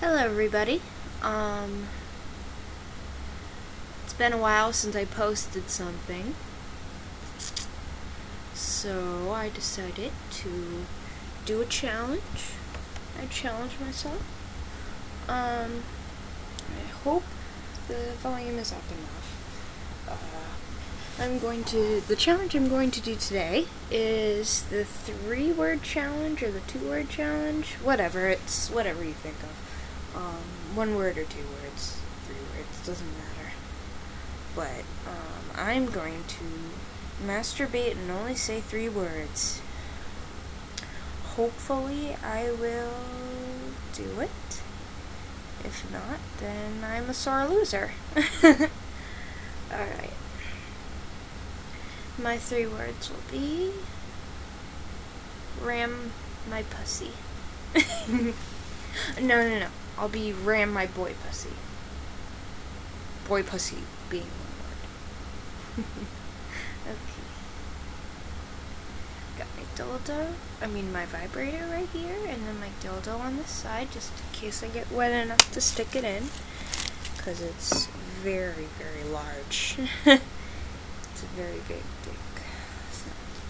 Hello everybody. It's been a while since I posted something, so I decided to do a challenge. I challenged myself. I hope the volume is up enough. The challenge I'm going to do today is the 3-word challenge or the 2-word challenge. It's whatever you think of. 1 word or 2 words, 3 words, doesn't matter. But, I'm going to masturbate and only say 3 words. Hopefully I will do it. If not, then I'm a sore loser. Alright. My 3 words will be ram my pussy. No. I'll be ram my boy pussy. Boy pussy being 1 word. Okay. Got my vibrator right here, and then my dildo on this side, just in case I get wet enough to stick it in, because it's very, very large. It's a very big dick. So,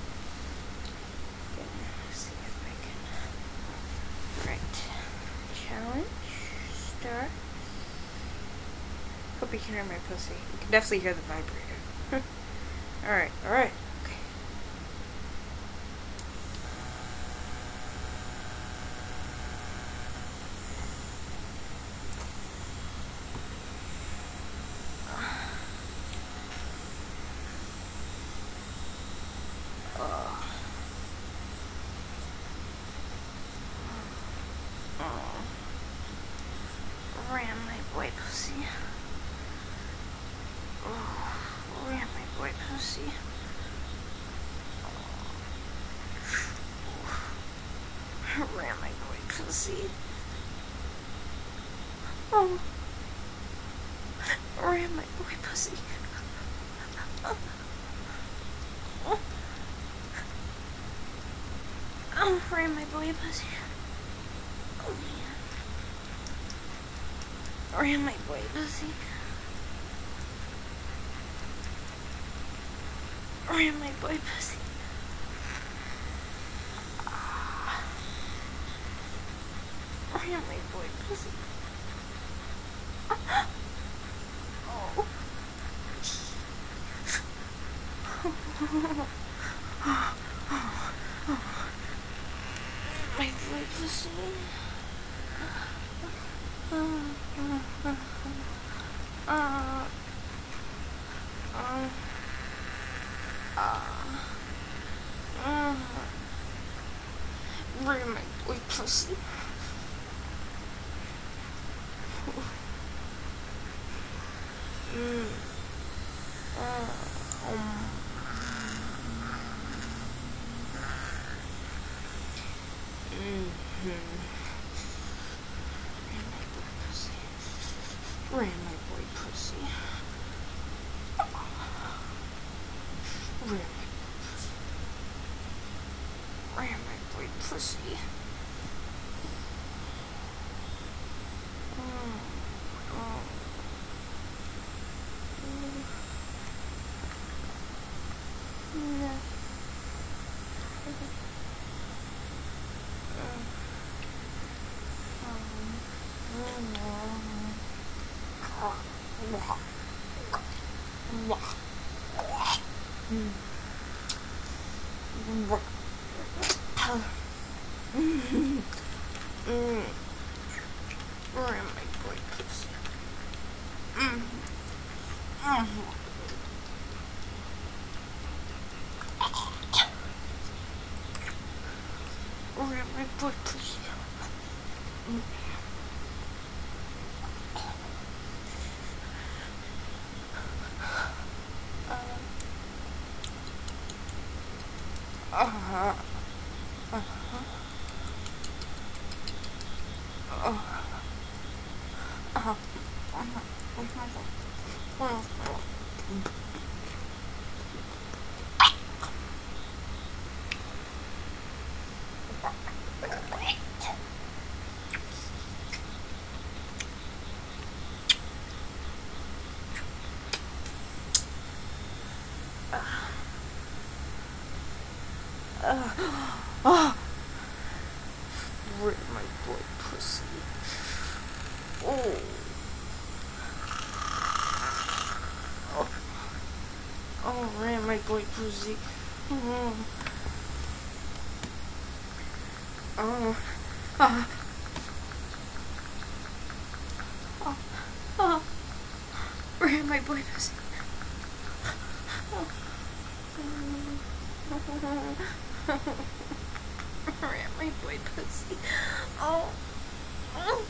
see if I can. Alright. Challenge. Start. Hope you can hear my pussy. You can definitely hear the vibrator. Alright. Okay. Ram my boy pussy. Ram my boy pussy. Ram my boy pussy. Oh. Ram my boy pussy. Oh, ram my boy pussy. Oh man. Ram my boy pussy. Ram my boy pussy. Ram my boy pussy. Oh. My boy pussy. Ram my boy pussy. Ram my boy pussy. Ram my boy pussy. Ram my boy pussy. Ram my boy pussy. Oh, where's my boy pussy? Oh. Oh, man, my boy pussy. Oh. Oh. Oh. Oh. Oh. Where my boy pussy? Oh. Where my boy pussy? Oh. Oh.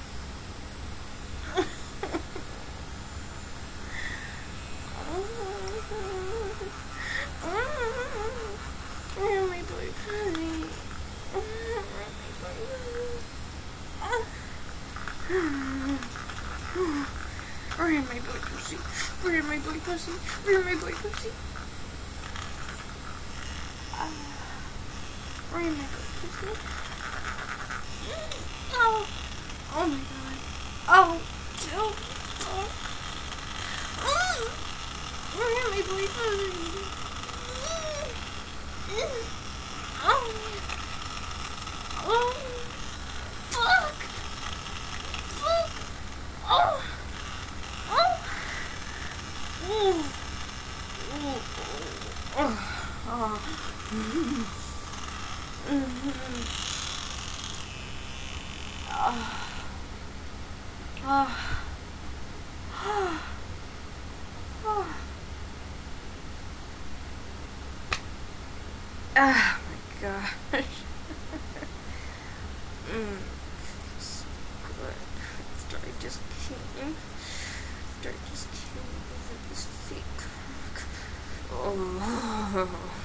Where my boy pussy? Where my boy pussy? Where my boy pussy? Where my boy pussy? Where my boy pussy? Oh, oh my god. Oh, oh, oh. Where my boy pussy? Oh, oh, fuck, fuck, oh, oh, oh, oh, oh my gosh. Feels good. After I just came. After I just came over this fake crack. Oh.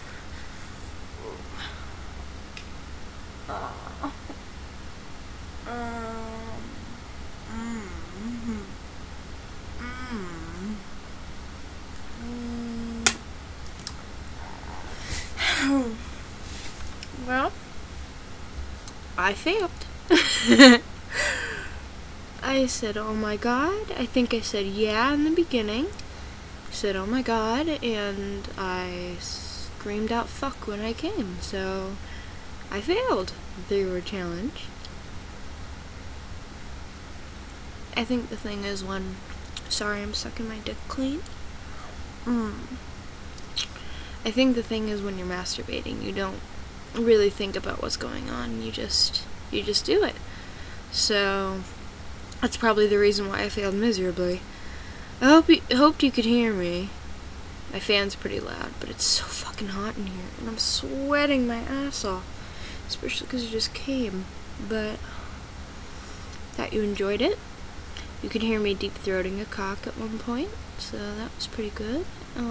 Well, I failed. I said, oh my god. I think I said yeah in the beginning. I said, oh my god, and I screamed out fuck when I came, so I failed the 3-word challenge. I think the thing is when, sorry I'm sucking my dick clean. I think the thing is when you're masturbating, you don't really think about what's going on, you just do it. So that's probably the reason why I failed miserably. I hoped you could hear me. My fan's pretty loud, but it's so fucking hot in here, and I'm sweating my ass off, especially because you just came. But thought you enjoyed it. You could hear me deep throating a cock at one point, so that was pretty good.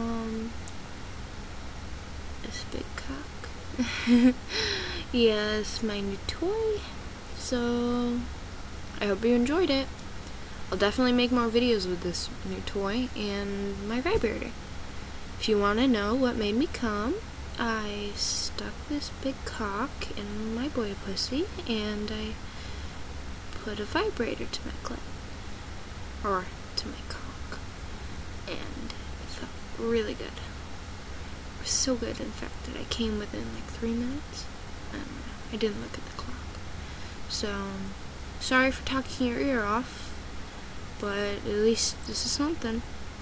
This big cock. Yes, my new toy. So I hope you enjoyed it. I'll definitely make more videos with this new toy and my vibrator. If you want to know what made me come, I stuck this big cock in my boy pussy and I put a vibrator to my clit. Or to my cock. And it felt really good. It was so good, in fact, that I came within like 3 minutes. I don't know. I didn't look at the clock. So, sorry for talking your ear off, but at least this is something.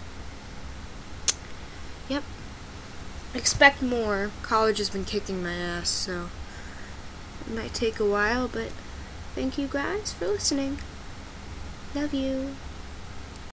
Yep. Expect more. College has been kicking my ass, so it might take a while, but thank you guys for listening. Love you.